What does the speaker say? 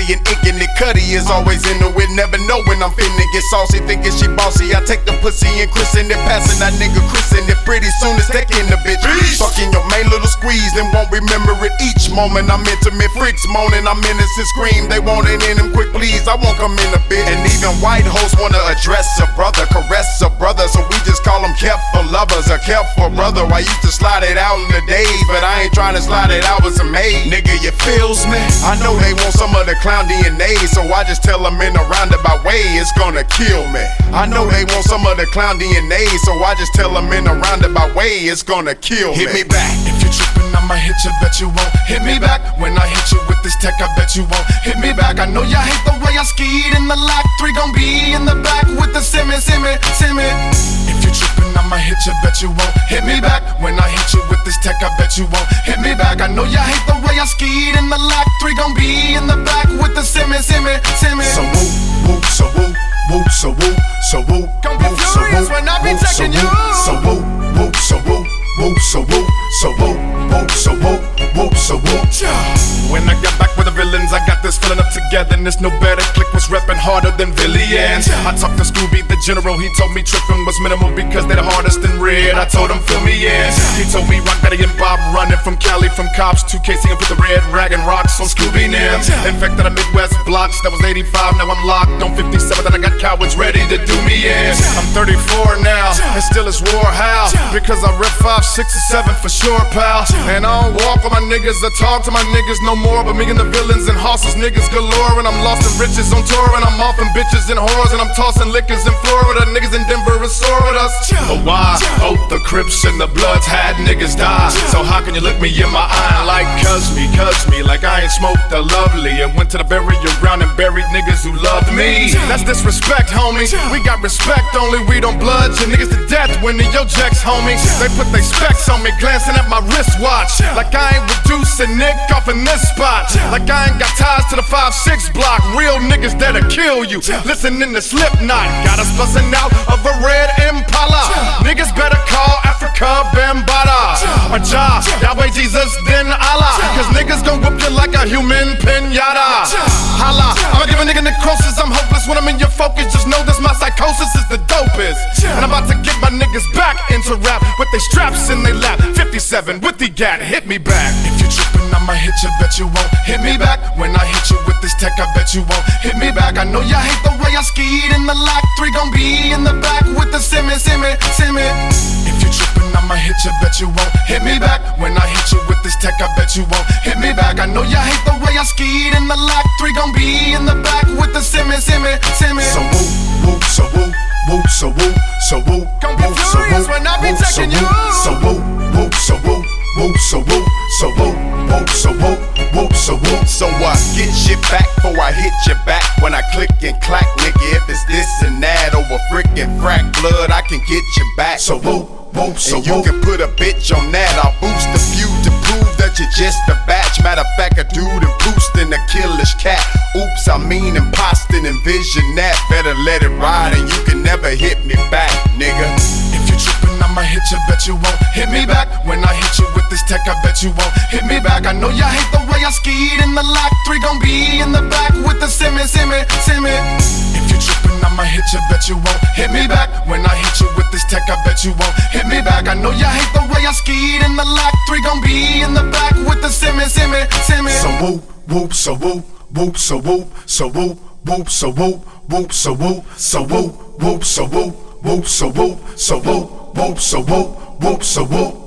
glossy and inking it. Cuddy is always in the wit, never know when I'm finna get saucy. Thinking she bossy, I take the pussy and christen it, passing that nigga christen it. Pretty soon as taking the bitch. Fucking your main little squeeze and won't remember it each moment. I'm intimate, freaks moaning, I'm innocent, scream. They want it in them quick, please. I won't come in a bit. And even white hoes wanna address a brother, caress a brother, so we just call them careful lovers, a careful brother. I used to slide it out in the days, but I ain't trying to slide it out with some hate. Nigga, you feels me? I know they want some of the clown DNA, so I just tell them in a roundabout way, it's gonna kill me. I know they want some of the clown DNA, so I just tell them in a roundabout way, it's gonna kill me. Hit me back. If you're tripping, I'ma hit you, bet you won't hit me back. When I hit you with this tech, I bet you won't hit me back. I know y'all hate the way I skied in the lock. 3 gon' be in the back with the simmer. If you're tripping, I'ma hit you, bet you won't hit me back. When I hit you with this tech, I bet you won't hit me back. I know y'all hate the way I skied in the lock. 3 gon' be in the back with the simmer. So woo, woo, so woo, woo, so woo, so woo. Don't be furious when I be taking you. So woo, woo, so woo, woo, so woo, so woo, woo, so woo, woo, so woo. When I got back with the villains, I got this feeling of togetherness. No better click was reppin' harder than Villians. I talked to Scooby the General, he told me trippin' was minimal because they're the hardest in red. I told him fill me in. He told me Rock Daddy and Bob running from Cali, from cops to KC and put the red rag and rocks on Scooby Nim. Infected the Midwest blocks, that was 85, now I'm locked on 57, then I got cowards ready to do me in. I'm 34 now, and still it's war how? Because I rip 5, 6, or 7 for sure, pal. And I don't walk with my niggas or talk to my niggas no more, but me and the villains and horses, niggas galore. And I'm lost in riches on tour, and I'm off in bitches and whores, and I'm tossing liquors in Florida. Niggas in Denver is sore with us. But why? Oh, the Crips and the Bloods had niggas die. So how can you look me in my eye like cuz me, like I ain't smoked the lovely and went to the burial ground and buried niggas who loved me? That's disrespect, homie. We got respect, only we don't bludgeon niggas to death when in your jacks, homie. They put they specs on me, glancing at my wristwatch, like I ain't reducing Nick off in this spot, like I ain't got ties to the 5-6 block. Real niggas that'll kill you. Listening to Slipknot, got us busting out of a red Impala. Niggas better call Africa Bambaataa or Jah, Yahweh, Jesus, then Allah, cause niggas gon' whoop you like a human pinata. Holla, I'ma give a nigga necrosis. I'm hopeless when I'm in your focus. Just know this, my psychosis is the dopest. And I'm about to get my niggas back into rap with they straps in they lap. 57 with the gat, hit me back. If you're trippin', I'ma hit you, bet you won't hit me back. When I hit you with this tech, I bet you won't hit me back. I know y'all hate the way I skied in the lock. 3 gon' be in the back with the simmer. If you're trippin', I'ma hit you, bet you won't hit me back. When I hit you with this tech, I bet you won't hit me back. I know y'all hate the way I skied in the lock. 3 gon' be in the back with the simmer. So woo, woo, so woo, woo, so woo, so woo. Don't be furious when I be taking you. So woo, woo, so woo, woo, so woo, so woo, woo, so woo, woo, so woo. So I get shit back before I hit your back. When I click and clack, nigga, if it's this and that over frickin' frack blood, I can get you back. So woo, woo, so and you can put a bitch on that. I'll boost a few to prove that you're just a batch. Matter of fact, a dude and boosting a killish cat. Oops, I mean imposting, envision that. Better let it ride and you can never hit me back, nigga. If you're trippin', I'ma hit you, bet you won't hit me back. When I hit you with this tech, I bet you won't hit me back. I know y'all hate the way I skied in the lock. 3 gon' be in the back with the simmer. If you're trippin', I'ma hit you, bet you won't hit me back. When I hit you with this tech, I bet you won't hit me back. I know y'all hate the way I skied in the lock. 3 gon' be in the back with the simmer. So woo, woo, so woo, woo, so woo, so woo, woo, so woo, woo, so woo, so woo, woo, so woo, woo, so woo, so woo, woo, so woo, woo, so woo.